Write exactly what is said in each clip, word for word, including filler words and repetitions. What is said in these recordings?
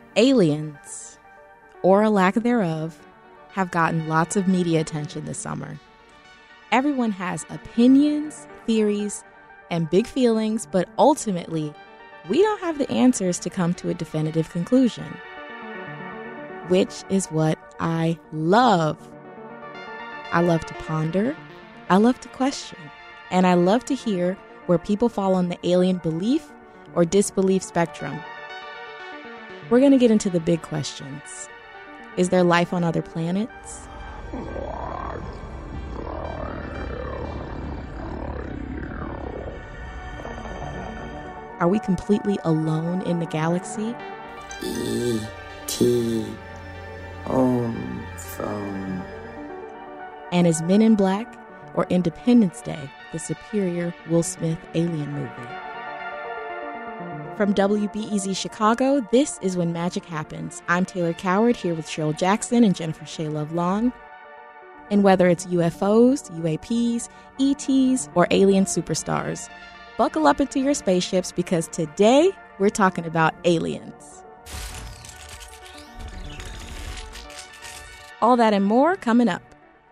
Aliens, or a lack thereof, have gotten lots of media attention this summer. Everyone has opinions, theories, and big feelings, but ultimately, we don't have the answers to come to a definitive conclusion. Which is what I love. I love to ponder, I love to question, and I love to hear where people fall on the alien belief or disbelief spectrum. We're going to get into the big questions. Is there life on other planets? Are we completely alone in the galaxy? E T Home Phone. And is Men in Black or Independence Day the superior Will Smith alien movie? From W B E Z Chicago, this is When Magic Happens. I'm Taylor Coward here with Cheryl Jackson and Jennifer Shea Love Long. And whether it's U F Os, U A Ps, E Ts, or alien superstars, buckle up into your spaceships because today we're talking about aliens. All that and more coming up.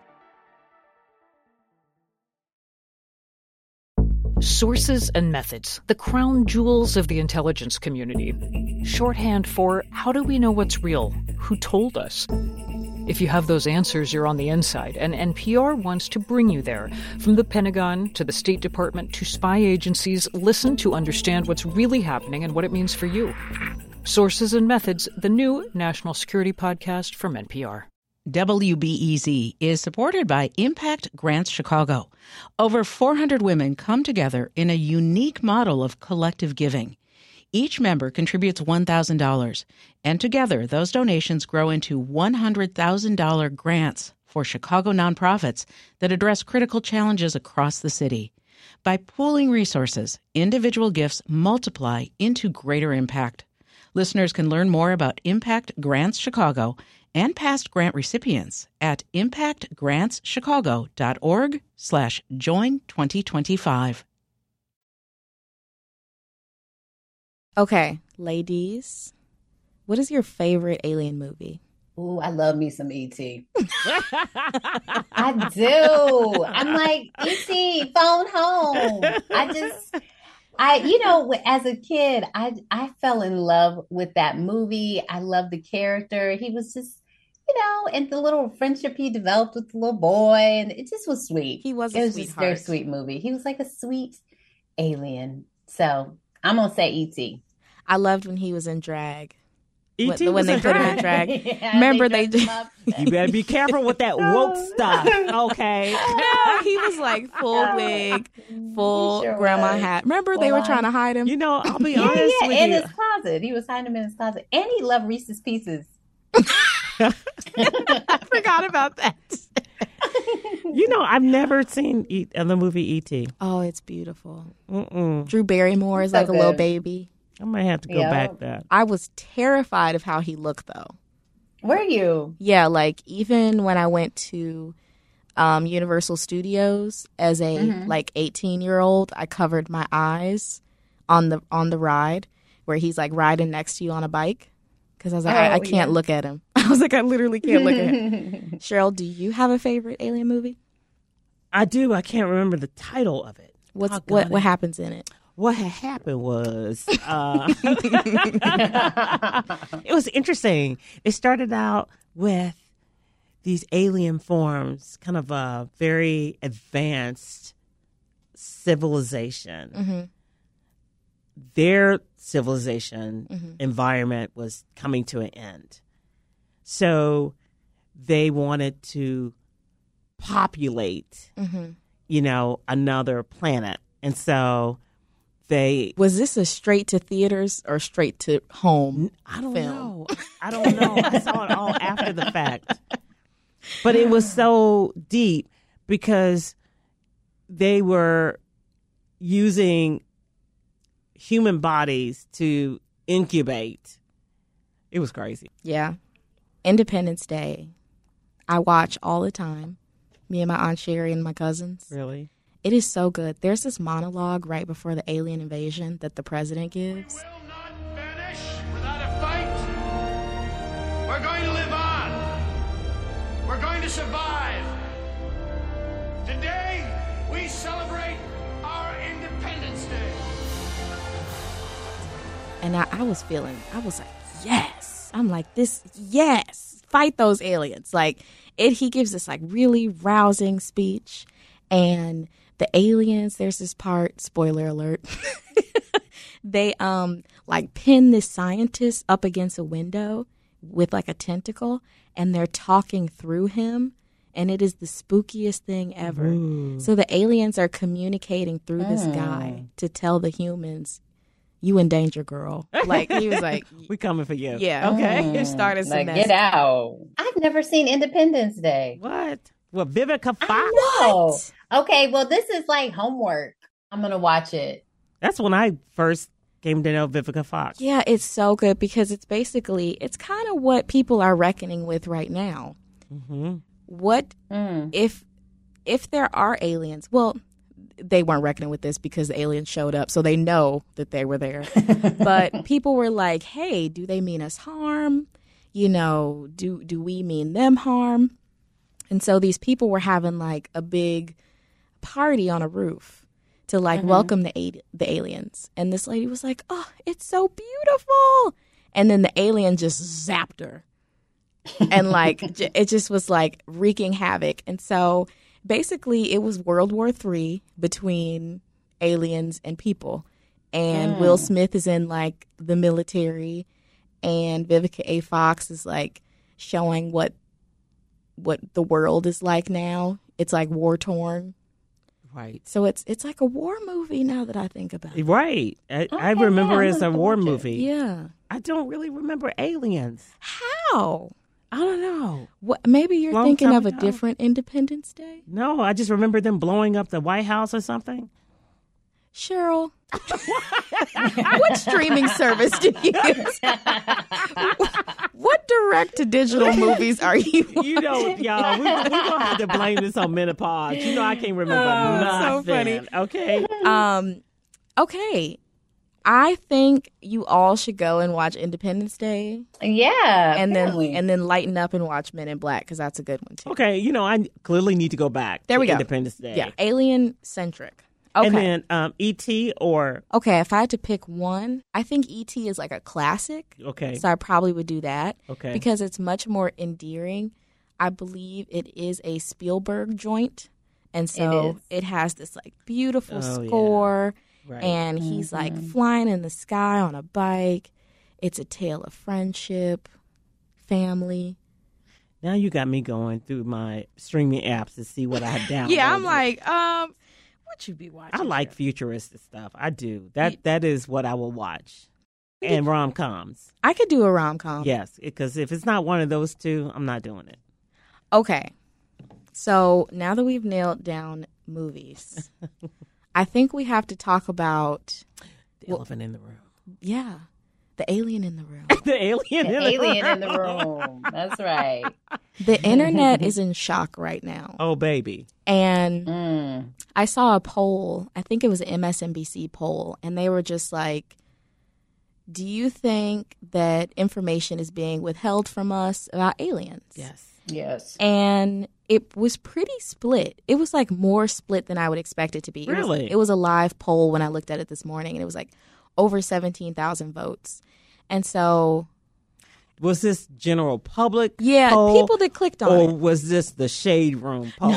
Sources and methods, the crown jewels of the intelligence community. Shorthand for how do we know what's real? Who told us? If you have those answers, you're on the inside, and N P R wants to bring you there. From the Pentagon to the State Department to spy agencies, listen to understand what's really happening and what it means for you. Sources and Methods, the new national security podcast from N P R. W B E Z is supported by Impact Grants Chicago. Over four hundred women come together in a unique model of collective giving. Each member contributes one thousand dollars, and together those donations grow into one hundred thousand dollars grants for Chicago nonprofits that address critical challenges across the city. By pooling resources, individual gifts multiply into greater impact. Listeners can learn more about Impact Grants Chicago and past grant recipients at impactgrantschicago.org slash join 2025. Okay, ladies, what is your favorite alien movie? Ooh, I love me some E T. I do. I'm like, E T, phone home. I just, I, you know, as a kid, I, I fell in love with that movie. I love the character. He was just, you know, and the little friendship he developed with the little boy, and it just was sweet. He was a It was sweetheart. just a very sweet movie. He was like a sweet alien. So I'm gonna say E T. I loved when he was in drag. E T when, when was they in put him drag. in drag. Yeah, Remember they they dressed did. him up. You better be careful with that woke stuff, okay? No, he was like full wig, full He sure grandma was. hat. Remember Full they were on. trying to hide him? You know, I'll be Yeah, honest yeah, with in you. his closet. He was hiding him in his closet, and he loved Reese's Pieces. I forgot about that. You know, I've never seen e- uh, the movie E T. Oh, it's beautiful. Mm-mm. Drew Barrymore is So like a little good. baby. I might have to go Yeah. back that. I was terrified of how he looked, though. Were you? Yeah, like even when I went to um, Universal Studios as a Mhm. like eighteen year old, I covered my eyes on the on the ride where he's like riding next to you on a bike because I was like, I, Oh, I can't yeah. look at him. I was like, I literally can't look at him. Cheryl, do you have a favorite alien movie? I do. I can't remember the title of it. What's Doggone what it. what happens in it? What had happened was uh, it was interesting. It started out with these alien forms, kind of a very advanced civilization. Mm-hmm. Their civilization Mm-hmm. environment was coming to an end. So they wanted to populate, Mm-hmm. you know, another planet. And so they Was this a straight to theaters or straight to home? I don't film? know. I don't know. I saw it all after the fact. But it was so deep because they were using human bodies to incubate. It was crazy. Yeah. Independence Day. I watch all the time. Me and my Aunt Sherry and my cousins. Really? It is so good. There's this monologue right before the alien invasion that the president gives. Will not vanish without a fight. We're going to live on. We're going to survive. Today, we celebrate our Independence Day. And I, I was feeling, I was like, yes. I'm like, this, yes. Fight those aliens. Like, it, he gives this, like, really rousing speech. And the aliens, there's this part, spoiler alert, they, um, like, pin this scientist up against a window with, like, a tentacle. And they're talking through him. And it is the spookiest thing ever. Ooh. So the aliens are communicating through this Mm. guy to tell the humans, you in danger, girl. Like, he was like, We coming for you. yeah, Okay. you started some Like, mess. get out. I've never seen Independence Day. What? What, Vivica Fox? I know. Okay, well, this is like homework. I'm going to watch it. That's when I first came to know Vivica Fox. Yeah, it's so good because it's basically, it's kind of what people are reckoning with right now. Mm-hmm. What Mm. if if there are aliens? Well, they weren't reckoning with this because the aliens showed up, so they know that they were there. But people were like, hey, do they mean us harm? You know, do do we mean them harm? And so these people were having like a big party on a roof to like welcome the a- the aliens. And this lady was like, oh, it's so beautiful. And then the alien just zapped her. And like j- it just was like wreaking havoc. And so basically it was World War Three between aliens and people. And Mm. Will Smith is in like the military, and Vivica A. Fox is like showing what what the world is like now. It's like war torn. Right. So it's it's like a war movie now that I think about it. Right. I, I Okay, remember yeah, it as a I'm gonna war watch it. movie. Yeah. I don't really remember aliens. How? I don't know. What? Maybe you're Long thinking time of a ago. different Independence Day. No, I just remember them blowing up the White House or something. Cheryl, what streaming service do you use? What direct-to-digital movies are you You know, y'all, we're we going to have to blame this on menopause. You know, I can't remember Oh, nothing. so funny. Okay. Um, okay. I think you all should go and watch Independence Day, Yeah, and apparently. then and then lighten up and watch Men in Black because that's a good one too. Okay, you know, I clearly need to go back There to we go. Independence Day. Yeah, alien centric. Okay. And then um, E T or, Okay, if I had to pick one, I think E T is like a classic. okay, So I probably would do that. okay. Because it's much more endearing. I believe it is a Spielberg joint. And so It is. it, has this like beautiful Oh, yeah. score. Right. And he's like flying in the sky on a bike. It's a tale of friendship, family. Now you got me going through my streaming apps to see what I have downloaded. Yeah, I'm like, um, what you be watching? I like here? futuristic stuff. I do. That You- That is what I will watch. And rom-coms. I could do a rom com. Yes, because if it's not one of those two, I'm not doing it. Okay. So now that we've nailed down movies, I think we have to talk about, The elephant in the room. yeah, the alien in the room. The alien The in the alien room. in the room. That's right. The internet is in shock right now. Oh, baby. And Mm. I saw a poll, I think it was an M S N B C poll, and they were just like, do you think that information is being withheld from us about aliens? Yes. Yes. And it was pretty split. It was like more split than I would expect it to be. It was- Really? It was, a live poll when I looked at it this morning, and it was like over seventeen thousand votes. And so, Was this general public yeah, poll, people that clicked on or it. was this the shade room poll?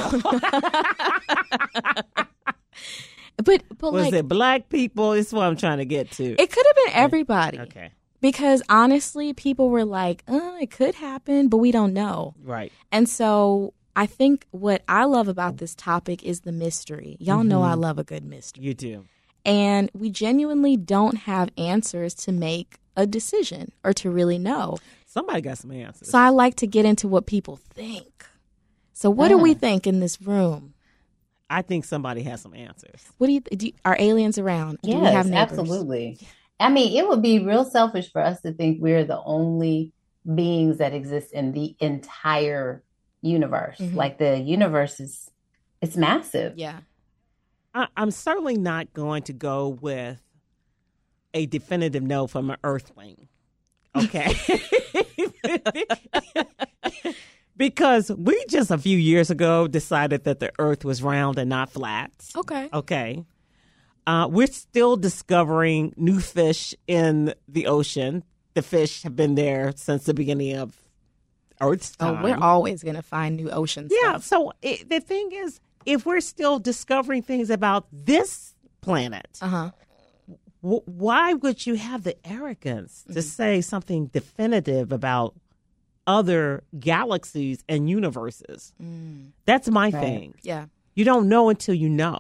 But, but Was like, it black people? It's what I'm trying to get to. it could have been everybody. Okay. Because honestly, people were like, uh, it could happen, but we don't know. Right. And so I think what I love about this topic is the mystery. Y'all know I love a good mystery. You do. And we genuinely don't have answers to make a decision or to really know. Somebody got some answers. So I like to get into what people think. So what do we think in this room? I think somebody has some answers. What do you, do you are aliens around? Do we Yes, have neighbors? absolutely. I mean, it would be real selfish for us to think we're the only beings that exist in the entire universe. Mhm. Like the universe is, it's massive. Yeah. I, I'm certainly not going to go with a definitive no from an earthling. Okay. Because we just a few years ago decided that the earth was round and not flat. Okay. Okay. Uh, we're still discovering new fish in the ocean. The fish have been there since the beginning of Earth's time. Oh, we're always going to find new ocean Yeah. stuff. So it, the thing is, if we're still discovering things about this planet, Uh-huh. w- why would you have the arrogance to say something definitive about other galaxies and universes? That's my Right. thing. Yeah. You don't know until you know.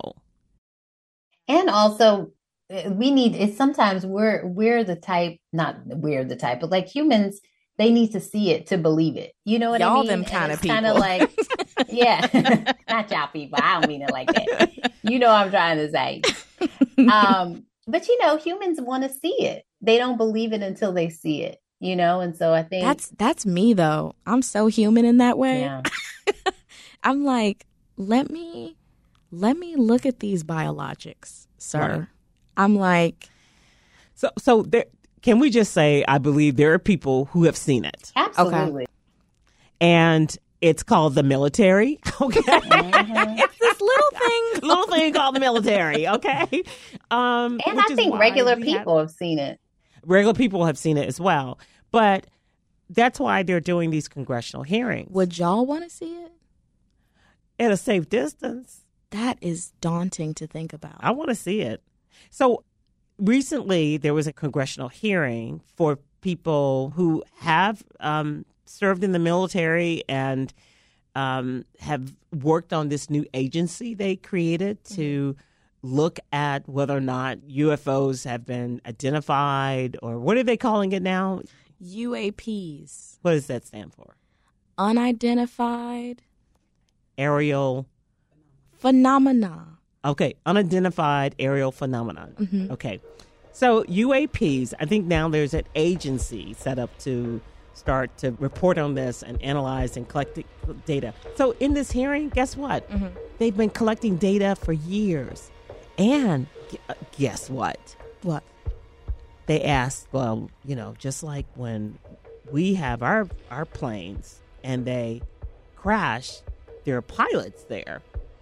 And also, uh, we need it. Sometimes we're we're the type, not we're the type, but like humans, they need to see it to believe it. You know what I Y'all mean? them And kinda it's Kind of people. like, yeah, not y'all people. I don't mean it like that. You know what I'm trying to say. Um, but you know, humans want to see it. They don't believe it until they see it. You know, and so I think That's that's me though. I'm so human in that way. yeah. I'm like, let me let me look at these biologics, sir. Right. I'm like, So, so there, can we just say, I believe there are people who have seen it, Absolutely. and it's called the military. Okay, Mhm. it's this little thing. little thing called the military. Okay, um, And which I is think why regular we have- people have seen it. regular people have seen it as well. But that's why they're doing these congressional hearings Would y'all want to see it? at a safe distance. That is daunting to think about. I want to see it. So recently, there was a congressional hearing for people who have um, served in the military and um, have worked on this new agency they created to look at whether or not U F Os have been identified, or what are they calling it now? U A Ps, What does that stand for? unidentified Aerial. phenomena. Okay, unidentified aerial phenomenon. Mhm. Okay, so U A Ps, I think now there's an agency set up to start to report on this and analyze and collect the data. So in this hearing, guess what? Mhm. They've been collecting data for years. And gu- uh, guess what? What? They asked, well, you know, just like when we have our, our planes and they crash, there are pilots there.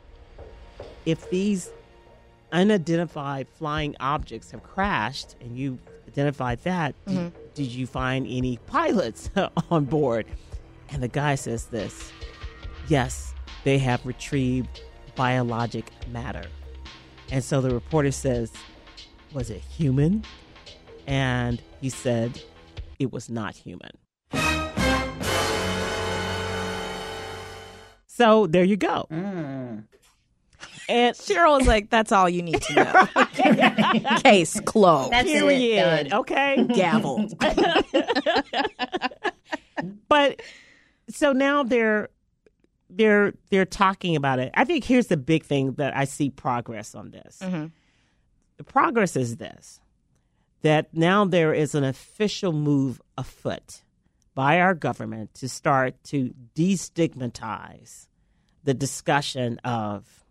If these unidentified flying objects have crashed and you identified that, Mhm. did, did you find any pilots on board? And the guy says this: yes, they have retrieved biologic matter. And so the reporter says, was it human? And he said it was not human. So there you go. Mm. And Cheryl was like, that's all you need to know. Case closed. That's it. period. Done. Okay. Gavel. But so now they're they're they're talking about it. I think here's the big thing that I see progress on this. Mm-hmm. The progress is this: that now there is an official move afoot by our government to start to destigmatize the discussion of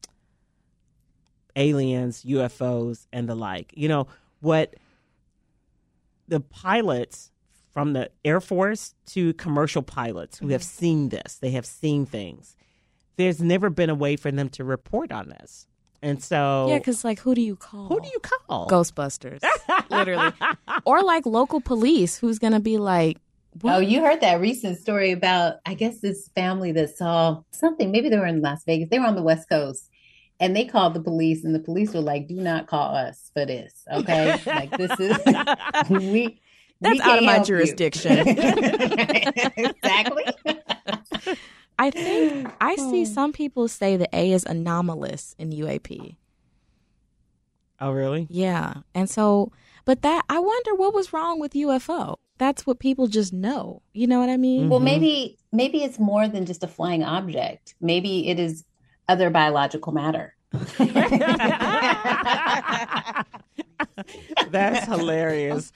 aliens, U F Os, and the like. You know, what the pilots from the Air Force to commercial pilots who have seen this, they have seen things. There's never been a way for them to report on this. And so, Yeah, because like, who do you call? who do you call? Ghostbusters, literally, or like local police, who's gonna be like, what? Oh, you heard that recent story about, I guess, this family that saw something. Maybe they were in Las Vegas. They were on the West Coast. And they called the police, and the police were like, do not call us for this. Okay. Like, this is, we, That's we out of can't my help you. jurisdiction. Exactly. I think I see some people say the A is anomalous in U A P. Oh, really? Yeah. And so, but that, I wonder what was wrong with U F O. That's what people just know. You know what I mean? Well, maybe, maybe it's more than just a flying object. Maybe it is other biological matter. That's hilarious.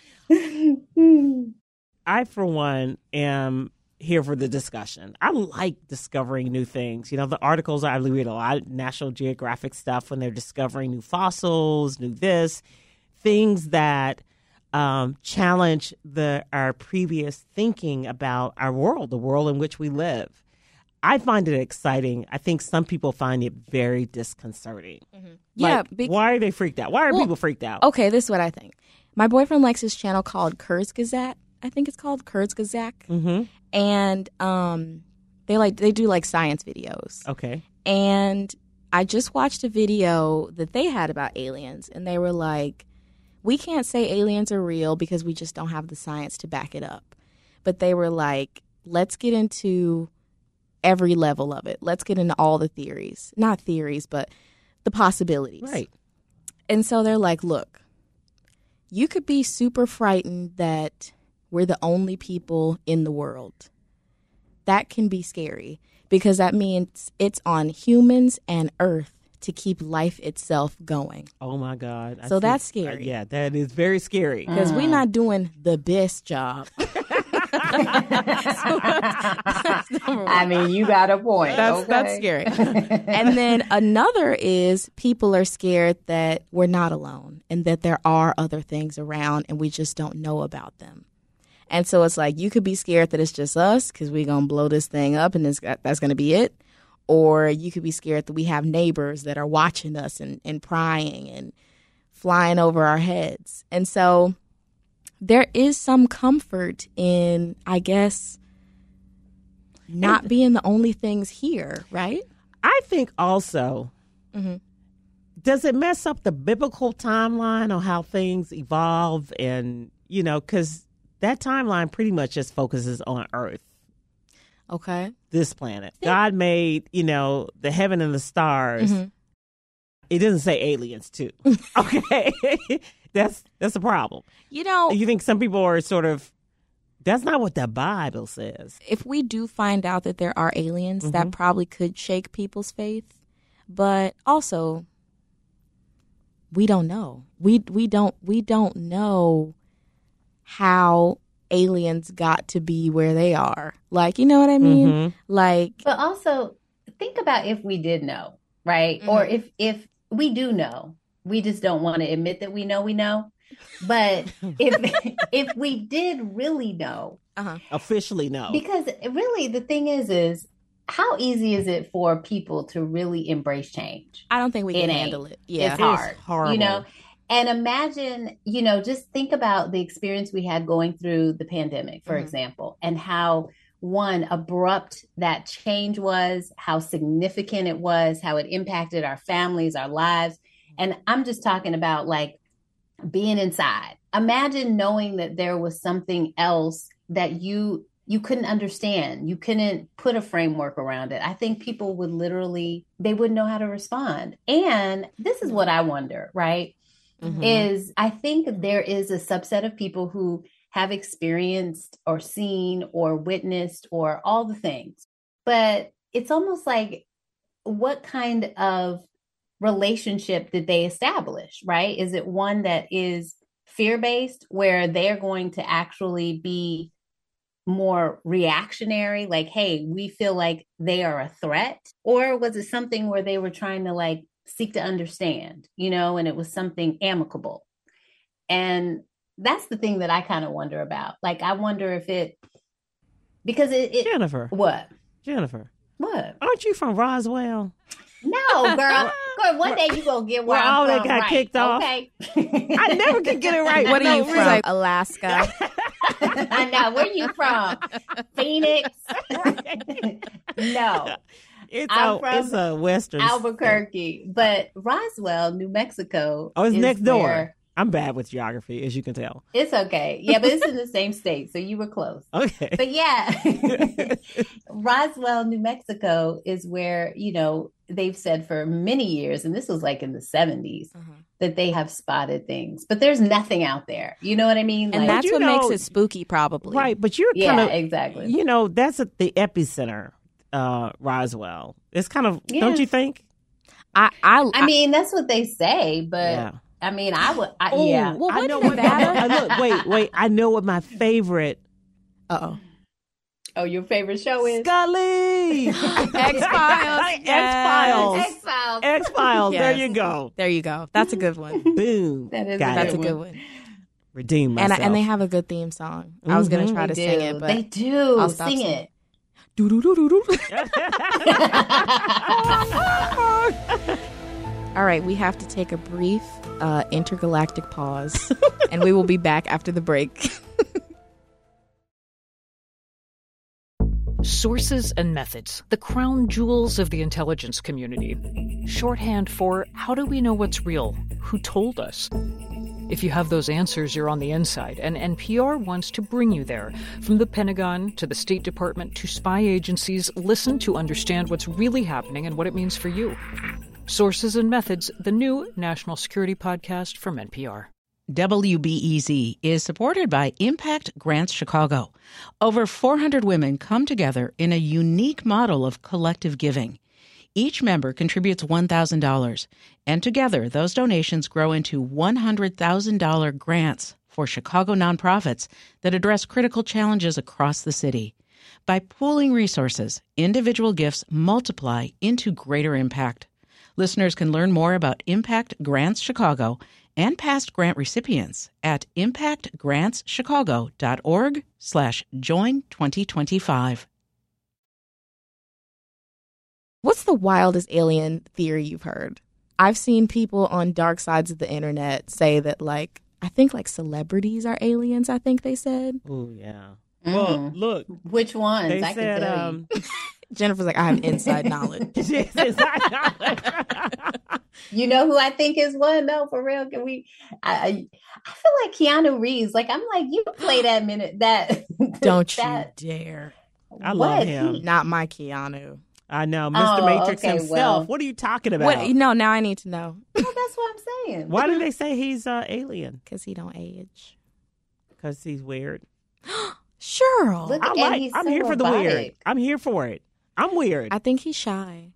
I, for one, am here for the discussion. I like discovering new things. You know, the articles I read a lot of National Geographic stuff when they're discovering new fossils, new this, things that um, challenge the our previous thinking about our world, the world in which we live. I find it exciting. I think some people find it very disconcerting. Mm-hmm. Like, Yeah. Be- why are they freaked out? Why are Well, people freaked out? Okay, this is what I think. My boyfriend likes his channel called Kurzgesagt. I think it's called Kurzgesagt. Mm-hmm. And um, they like they do like science videos. Okay. And I just watched a video that they had about aliens, and they were like, we can't say aliens are real because we just don't have the science to back it up. But they were like, let's get into every level of it. Let's get into all the theories. Not theories, but the possibilities. Right. And so they're like, look, you could be super frightened that we're the only people in the world. That can be scary because that means it's on humans and Earth to keep life itself going. Oh, my God. I So see- that's scary. Uh, yeah, that is very scary. Because we're not doing the best job. I mean, you got a point. That's, okay? that's scary. And then another is people are scared that we're not alone and that there are other things around and we just don't know about them. And so it's like you could be scared that it's just us because we're going to blow this thing up and it's, that's going to be it. Or you could be scared that we have neighbors that are watching us and, and prying and flying over our heads. And so there is some comfort in, I guess, not being the only things here, right? I think also, Mm-hmm. does it mess up the biblical timeline on how things evolve? And, you know, because that timeline pretty much just focuses on Earth, Okay. this planet. God made, you know, the heaven and the stars. Mm-hmm. It doesn't say aliens, too. Okay. that's that's a problem. You know, You think some people are sort of, that's not what the Bible says. if we do find out that there are aliens, Mm-hmm. that probably could shake people's faith. But also, we don't know. We we don't we don't know how aliens got to be where they are. Like, you know what I mean? Mhm. Like, But also, think about if we did know, right? Mhm. Or if if we do know, we just don't want to admit that we know we know. But if if we did really know, uh-huh. Officially, no. because really the thing is, is how easy is it for people to really embrace change? I don't think we It can ain't. handle it. Yeah. It's hard, horrible. you know? And imagine, you know, just think about the experience we had going through the pandemic, for Mhm. example, and how one abrupt that change was, how significant it was, how it impacted our families, our lives. And I'm just talking about like being inside. Imagine knowing that there was something else that you you couldn't understand. You couldn't put a framework around it. I think people would literally, they wouldn't know how to respond. And this is what I wonder, right? Mhm. Is I think there is a subset of people who have experienced or seen or witnessed or all the things. But it's almost like, what kind of relationship did they establish, right? Is it one that is fear-based, where they're going to actually be more reactionary, like, hey, we feel like they are a threat? Or was it something where they were trying to like seek to understand, you know, and it was something amicable? And that's the thing that I kind of wonder about. Like, I wonder if it, because it, it Jennifer. what? Jennifer. What? Aren't you from Roswell? No, girl. Girl, one day you gonna get where Where I'm all that from got right, kicked off. okay? I never could get it right. What No, are you really. from? Alaska. I know. Where you from? Phoenix? No, It's I'm a, from it's a Western. Albuquerque. But Roswell, New Mexico. Oh, it's is next door. where- I'm bad with geography, as you can tell. It's okay. Yeah, but it's in the same state, so you were close. Okay. But yeah, Roswell, New Mexico is where, you know, they've said for many years, and this was like in the seventies, Uh-huh. that they have spotted things, but there's nothing out there. You know what I mean? And Like, that's you what know- makes it spooky, probably. Right, but you're yeah, kind of, exactly. you know, that's at the epicenter, uh, Roswell. It's kind of, Yeah. don't you think? I, I, I mean, that's what they say, but Yeah. I mean, I would, I, Oh, yeah. well, I what know in what Nevada? I look, wait, wait. I know what my favorite Uh-oh. Oh, your favorite show is Scully. X-Files. X-Files. X-Files. X-Files. There Yes. you go. There you go. That's a good one. Boom. That is a Got good That's a it. good one. redeem And, myself. I, and they have a good theme song. I was going to try They to do. sing it, but they do. I'll stop Sing singing. it. Do-do-do-do-do. All right, we have to take a brief uh, intergalactic pause, and we will be back after the break. Sources and methods, the crown jewels of the intelligence community. Shorthand for how do we know what's real? Who told us? If you have those answers, you're on the inside, and N P R wants to bring you there. From the Pentagon to the State Department to spy agencies, listen to understand what's really happening and what it means for you. Sources and Methods, the new national security podcast from N P R. W B E Z is supported by Impact Grants Chicago. Over four hundred women come together in a unique model of collective giving. Each member contributes one thousand dollars, and together those donations grow into one hundred thousand dollars grants for Chicago nonprofits that address critical challenges across the city. By pooling resources, individual gifts multiply into greater impact. Listeners can learn more about Impact Grants Chicago and past grant recipients at impactgrantschicago.org slash join 2025. What's the wildest alien theory you've heard? I've seen people on dark sides of the internet say that, like, I think like celebrities are aliens, I think they said. Oh, yeah. Mm. Well, look. Which ones? They I said, can tell um, Jennifer's like, I have inside knowledge. you know who I think is one though, for real? Can we? I I feel like Keanu Reeves. Like I'm like you play that minute that. Don't that, you dare! I what? love him. Not my Keanu. I know, Mister Oh, Matrix okay, himself. well. What are you talking about? What? No, now I need to know Well, that's what I'm saying. Why do they say he's uh, alien? because he don't age. Because he's weird. Sure. Look, I and like. he's I'm so here for the robotic. weird. I'm here for it. I'm weird. I think he's shy.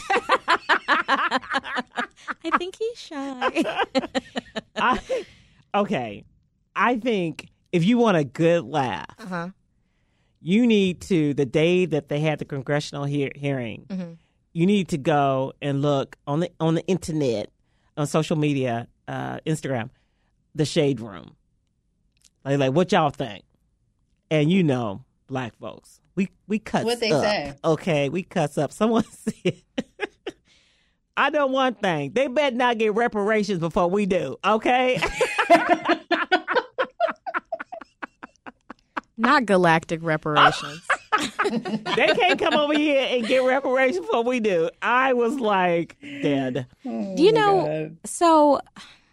I think he's shy. I, okay. I think if you want a good laugh, Uh-huh. you need to, the day that they had the congressional hear, hearing, Mm-hmm. you need to go and look on the on the internet, on social media, uh, Instagram, the Shade Room. Like, like, what y'all think? And you know, black folks, we we cuts What they up. say? Okay, we cuts up. Someone said, I know one thing. They better not get reparations before we do. Okay. Not galactic reparations. They can't come over here and get reparations before we do. I was like, dead. Oh Do you know? So,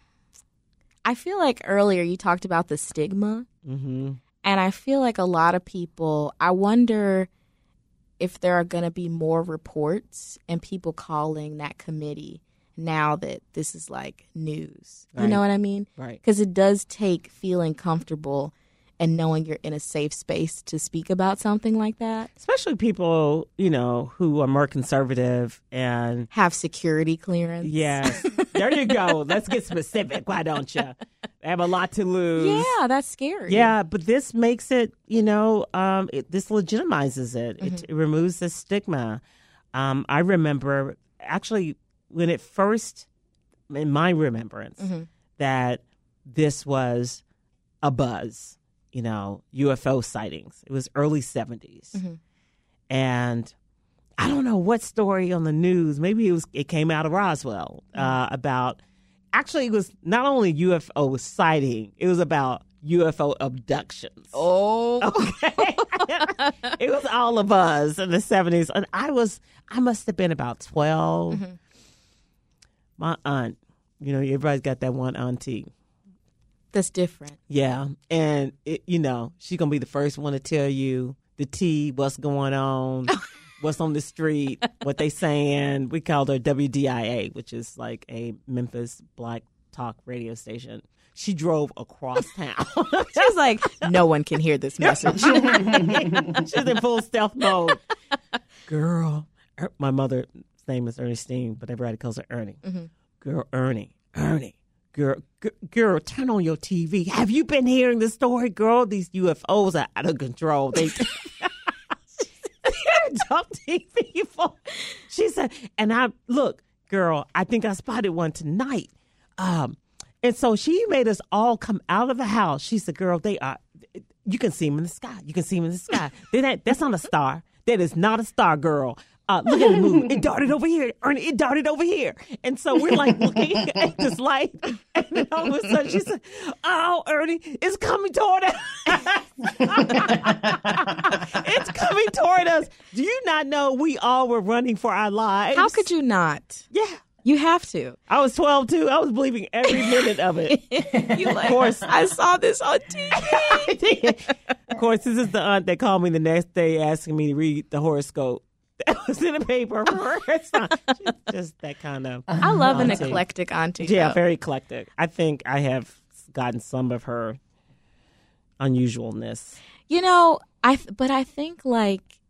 I feel like earlier you talked about the stigma, Mm-hmm. and I feel like a lot of people. I wonder if there are going to be more reports and people calling that committee now that this is like news. You Right. know what I mean? Right. Because it does take feeling comfortable and knowing you're in a safe space to speak about something like that. Especially people, you know, who are more conservative and Have security clearance. yes, there you go. Let's get specific. Why don't you? They have a lot to lose. Yeah, that's scary. Yeah, but this makes it, you know, um, it, this legitimizes it. It, it removes the stigma. Um, I remember actually when it first, in my remembrance, Mm-hmm. that this was a buzz, you know, U F O sightings. It was early seventies. Mm-hmm. And I don't know what story on the news, maybe it was it came out of Roswell uh, about, actually it was not only U F O sighting, it was about U F O abductions. Oh. Okay. It was all a buzz in the seventies. And I was, I must have been about twelve. Mm-hmm. My aunt, you know, everybody's got that one auntie. That's different. Yeah. And, it, you know, she's going to be the first one to tell you the tea, what's going on, what's on the street, what they saying. We called her W D I A, which is like a Memphis black talk radio station. She drove across town. She's like, no one can hear this message. She's in full stealth mode. Girl. Er, my mother's name is Ernestine, but everybody calls her Ernie. Mm-hmm. Girl, Ernie, Ernie. Girl, g- girl, turn on your T V. Have you been hearing the story, girl? These U F Os are out of control. They, they're abducting people. She said, and I, look, girl, I think I spotted one tonight. Um, And so she made us all come out of the house. She said, girl, they are, you can see them in the sky. You can see them in the sky. that, that's not a star. That is not a star, girl. Uh, look at the movie. It darted over here. Ernie, it darted over here. And so we're like looking at this light. And then all of a sudden she said, oh, Ernie, it's coming toward us. It's coming toward us. Do you not know we all were running for our lives? How could you not? Yeah. You have to. I was twelve, too. I was believing every minute of it. You like, of course. I saw this on T V. Of course, this is the aunt that called me the next day asking me to read the horoscope. That was in the paper for her. It's not just that kind of I love auntie. An eclectic auntie. Yeah, though. very eclectic. I think I have gotten some of her unusualness. You know, I th- but I think like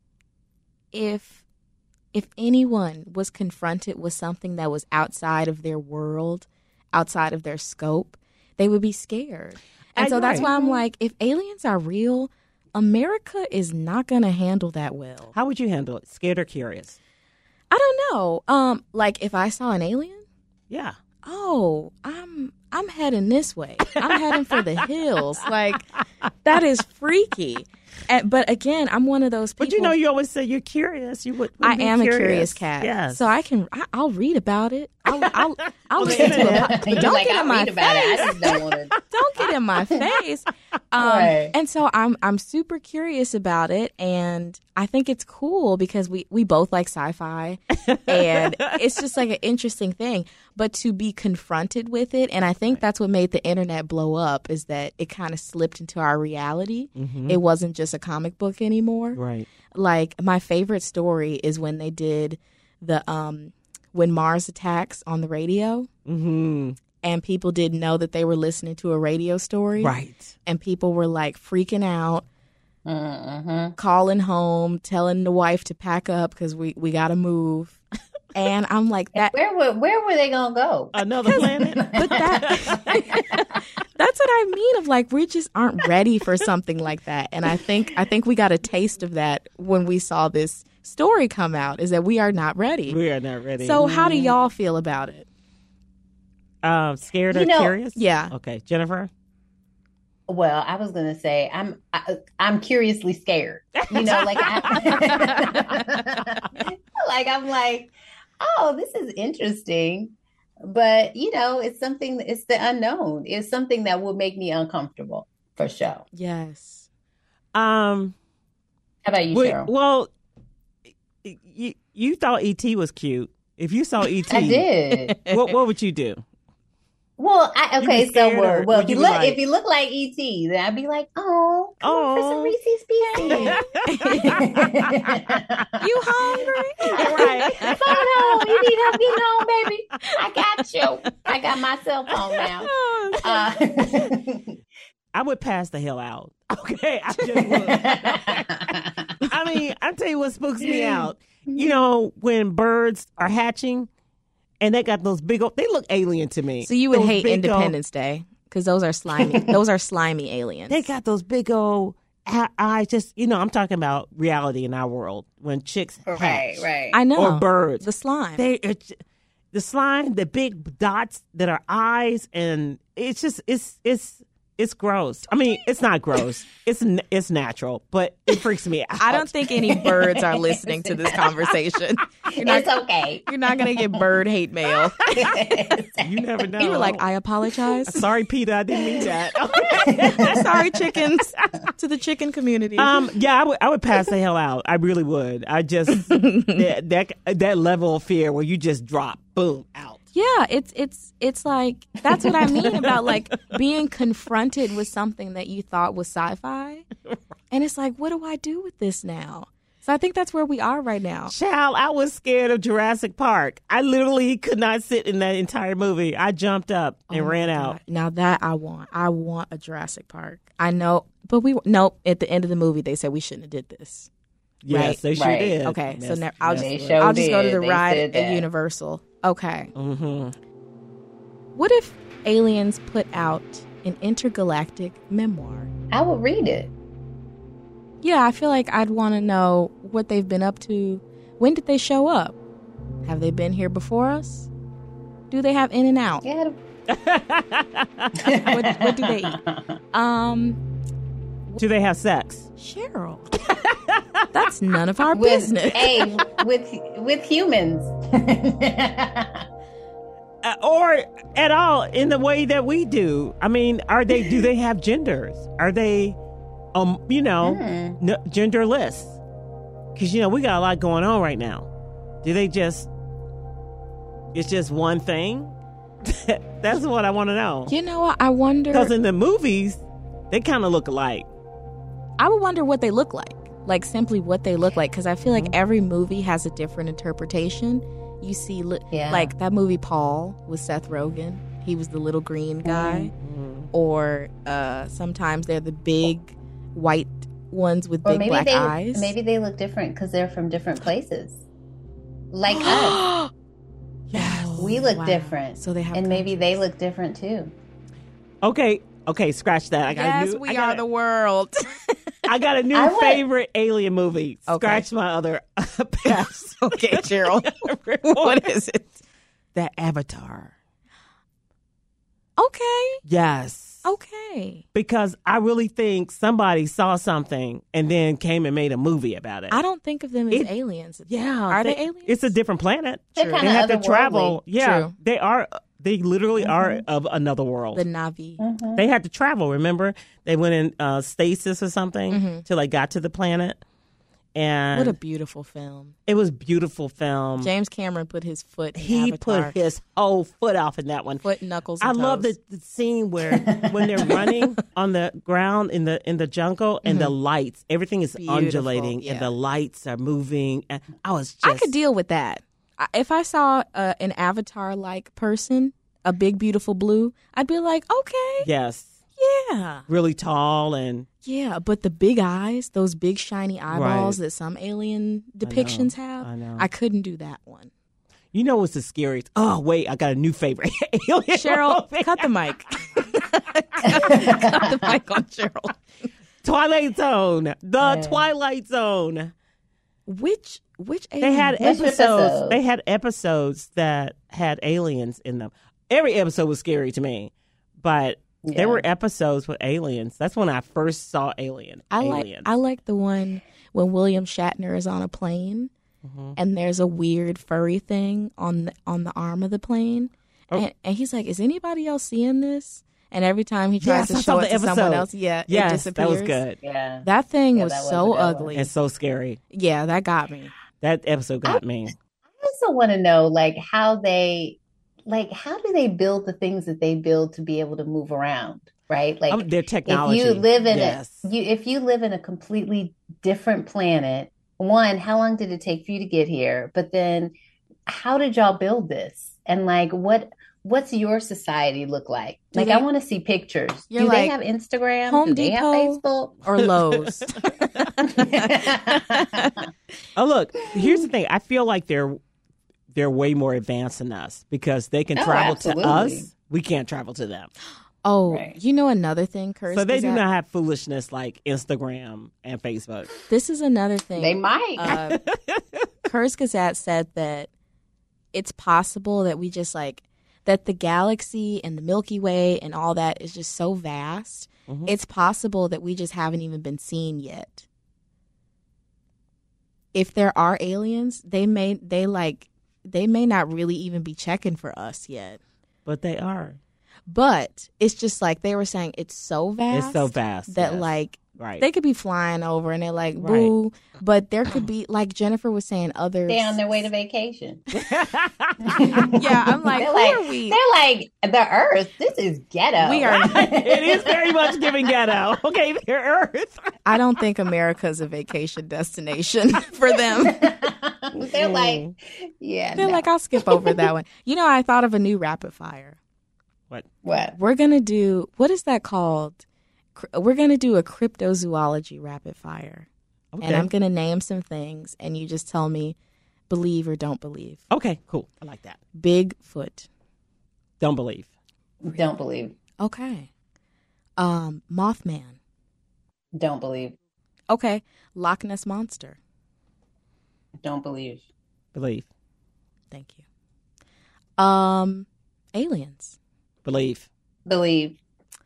if if anyone was confronted with something that was outside of their world, outside of their scope, they would be scared. And I so that's agree. why I'm like, if aliens are real, America is not going to handle that well. How would you handle it? Scared or curious? I don't know. Um, like if I saw an alien, Yeah. oh, I'm I'm heading this way. I'm heading for the hills. Like that is freaky. And, but again, I'm one of those people. But you know, you always say you're curious. You would. I be am curious. a curious cat. Yes. So I can. I, I'll read about it. I'll. I'll, I'll On the listen to internet. it. But You're don't like, get I in my read about it. I face. just don't want to. Don't get in my face. Um, Right. And so I'm. I'm super curious about it, and I think it's cool because we we both like sci-fi, and it's just like an interesting thing. But to be confronted with it, and I think that's what made the internet blow up, is that it kind of slipped into our reality. Mm-hmm. It wasn't just a comic book anymore. Right. Like my favorite story is when they did the um when Mars attacks on the radio, Mm-hmm. and people didn't know that they were listening to a radio story. Right. And people were like freaking out, Mm-hmm. calling home, telling the wife to pack up because we, we got to move. And I'm like, that. Where were where were they gonna go? Another planet. But that that's what I mean of like we just aren't ready for something like that. And I think I think we got a taste of that when we saw this story come out, is that we are not ready. We are not ready. So how do y'all feel about it? Um, scared or You know- curious? Yeah. Okay, Jennifer. Well, I was gonna say I'm I, I'm curiously scared. You know, like I, like I'm like, oh, this is interesting, but you know, it's something. It's the unknown. It's something that will make me uncomfortable for sure. Yes. Um, How about you, wait, Cheryl? well, you you thought E T was cute. If you saw E T, I did. What what would you do? Well, I, You okay, be so scared, well, or well would if you you be look like- if you look like E T, then I'd be like, oh, come on for some Oh. Reese's Pieces. You hungry? Right. Phone home. You need help getting home, baby? I got you. I got my cell phone now. Uh, I would pass the hell out. Okay, I just would. I mean, I'll tell you what spooks me out. You know, when birds are hatching and they got those big old, they look alien to me. So you would Those hate big old- Independence Day because those are slimy. Those are slimy aliens. They got those big old a- eyes. Just, you know, I'm talking about reality in our world when chicks right, hatch. right. Or I know birds. the slime. They it's, the slime, the big dots that are eyes, and it's just it's it's it's gross. I mean, it's not gross. It's n- it's natural, but it freaks me out. I don't think any birds are listening to this conversation. You're not, It's okay. you're not going to get bird hate mail. You never know. You were like, I apologize. Sorry, Peter, I didn't mean that. Sorry, chickens, to the chicken community. um, yeah, I would I would pass the hell out. I really would. I just that, that that level of fear where you just drop, boom, out. Yeah, it's it's it's like that's what I mean about like being confronted with something that you thought was sci-fi, and it's like, what do I do with this now? So I think that's where we are right now. Child, I was scared of Jurassic Park. I literally could not sit in that entire movie. I jumped up and Oh my ran God. out. Now that I want, I want a Jurassic Park. I know, but we nope. At the end of the movie, they said we shouldn't have did this. Yes, Right. they sure Right. did. Okay, so Yes, now I'll yes. They just sure I'll just go to did. the They ride said at that. Universal. Okay. Mm-hmm. What if aliens put out an intergalactic memoir? I will read it. Yeah, I feel like I'd want to know what they've been up to. When did they show up? Have they been here before us? Do they have in and out? Yeah, what, what do they eat? Um, Do they have sex? Cheryl. That's none of our with, business. Hey, with with humans. Uh, or at all in the way that we do. I mean, are they? Do they have genders? Are they, um, you know, Hmm. n- genderless? Because you know we got a lot going on right now. Do they just? It's just one thing. That's what I want to know. You know what? I wonder. Because in the movies, they kind of look alike. I would wonder what they look like. Like, simply what they look like. Because I feel like every movie has a different interpretation. You see, li- Yeah. like that movie Paul with Seth Rogen. He was the little green guy. Mm-hmm. Or uh, sometimes they're the big white ones with Or big maybe black they eyes. maybe they look different because they're from different places. Like us. Yes. We look Wow. different. So they have and maybe they countries. look different too. Okay. Okay. Scratch that. I got a Yes, new, we I are got a- the world. I got a new I would- favorite alien movie. Okay. Scratch my other past. Okay, Cheryl. What is it? That Avatar. Okay. Yes. Okay. Because I really think somebody saw something and then came and made a movie about it. I don't think of them as It- aliens. Yeah. Are they aliens? It's a different planet. They're True. kind They of have to otherworldly. travel. Yeah. True. They are. They literally are of another world. The Navi. Mhm. They had to travel. Remember, they went in uh, stasis or something Mhm. till they got to the planet, and What a beautiful film. it was beautiful film. James Cameron put his foot in he Avatar. put his whole foot off in that one. foot, knuckles, I and love the, toes. the scene where when they're running on the ground in the in the jungle and the lights, everything is Beautiful, undulating yeah. and the lights are moving. And I was just I could deal with that. I- If I saw uh, an Avatar-like person, a big, beautiful blue, I'd be like, okay, yes, yeah. really tall and Yeah, but the big eyes, those big shiny eyeballs that some alien depictions have, I know. I couldn't do that one. you know what's the scariest? Oh wait, I got a new favorite. Alien Cheryl, movie. cut the mic. cut the mic on Cheryl. Twilight Zone, the Yeah. Twilight Zone. Which which They alien? had Which episodes. episode? They had episodes that had aliens in them. Every episode was scary to me, but Yeah. there were episodes with aliens. That's when I first saw Alien. I like aliens. I like the one when William Shatner is on a plane Mm-hmm. and there's a weird furry thing on the, on the arm of the plane, Oh. and, and he's like, "Is anybody else seeing this?" And every time he Yes, tries to I show saw it the to someone episode. else, yeah, it yes, disappears. that was good Yeah. That thing Yeah, was that was so a good one. ugly. and so scary. Yeah, that got me. That episode got me. I also want to know, like, how they, like, how do they build the things that they build to be able to move around, right? Like, Um, their technology. if you live in yes. a, you if you live in a completely different planet, one, how long did it take for you to get here? But then, how did y'all build this? And like, what what's your society look like? Do Like, they- I want to see pictures. You're Do they like, have Instagram? Home Do they have Depot? Facebook? Or Lowe's. Oh, look. Here's the thing. I feel like they're they're way more advanced than us because they can Oh, travel absolutely. to us. We can't travel to them. Oh, Right. you know another thing, Kurz? So they is do that- not have foolishness like Instagram and Facebook. This is another thing. They might. uh, Kurz Gazette said that it's possible that we just like that the galaxy and the Milky Way and all that is just so vast. Mhm. It's possible that we just haven't even been seen yet. If there are aliens, they may they like they may not really even be checking for us yet. But they are. But it's just like they were saying, it's so vast. It's so vast. that yes. like right. they could be flying over and they're like, Right. boo. But there could be, like Jennifer was saying, others. They're on their way to vacation. Yeah, I'm like, they're who like, are we? They're like, the Earth. This is ghetto. We are- It is very much giving ghetto. Okay, they're Earth. I don't think America's a vacation destination for them. They're like, yeah. They're no. like, I'll skip over that one. You know, I thought of a new rapid fire. What? what? We're going to do, what is that called? Cr- We're going to do a cryptozoology rapid fire. Okay. And I'm going to name some things, and you just tell me believe or don't believe. Okay, cool. I like that. Bigfoot. Don't believe. Don't believe. Okay. Um, Mothman. Don't believe. Okay. Loch Ness Monster. Don't believe. Believe. Thank you. Um, aliens. Believe. Believe.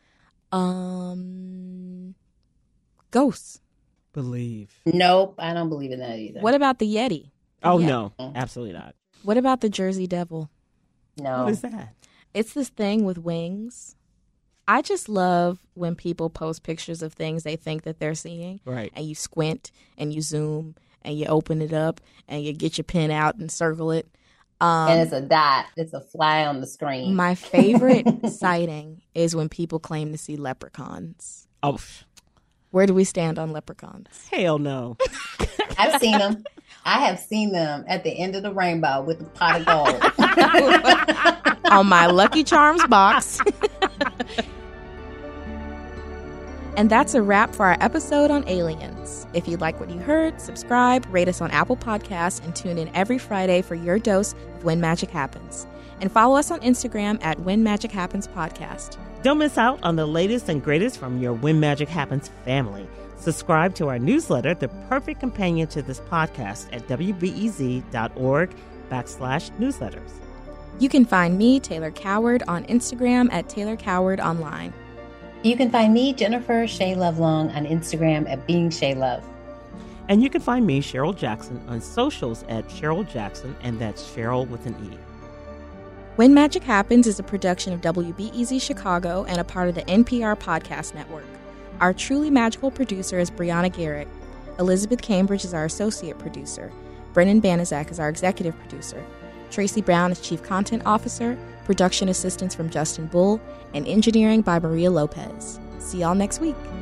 Um, Ghosts. Believe. Nope, I don't believe in that either. What about the Yeti? Oh, Yeah. no. Absolutely not. What about the Jersey Devil? No. What is that? It's this thing with wings. I just love when people post pictures of things they think that they're seeing. Right. And you squint and you zoom and you open it up and you get your pen out and circle it. Um, And it's a dot. It's a fly on the screen. my favorite sighting is when people claim to see leprechauns. Oh, pff, Where do we stand on leprechauns? hell no. I've seen them. I have seen them at the end of the rainbow with the pot of gold. On my Lucky Charms box. And that's a wrap for our episode on aliens. If you like what you heard, subscribe, rate us on Apple Podcasts, and tune in every Friday for your dose of When Magic Happens. And follow us on Instagram at When Magic Happens Podcast. Don't miss out on the latest and greatest from your When Magic Happens family. Subscribe to our newsletter, the perfect companion to this podcast, at wbez.org backslash newsletters. You can find me, Taylor Coward, on Instagram at Taylor Coward Online. You can find me, Jennifer Shea Lovelong, on Instagram at Being Shea Love. And you can find me, Cheryl Jackson, on socials at Cheryl Jackson, and that's Cheryl with an E. When Magic Happens is a production of W B E Z Chicago and a part of the N P R Podcast Network. Our truly magical producer is Brianna Garrett. Elizabeth Cambridge is our associate producer. Brennan Banaszak is our executive producer. Tracy Brown is chief content officer. Production assistance from Justin Bull, and engineering by Maria Lopez. See y'all next week.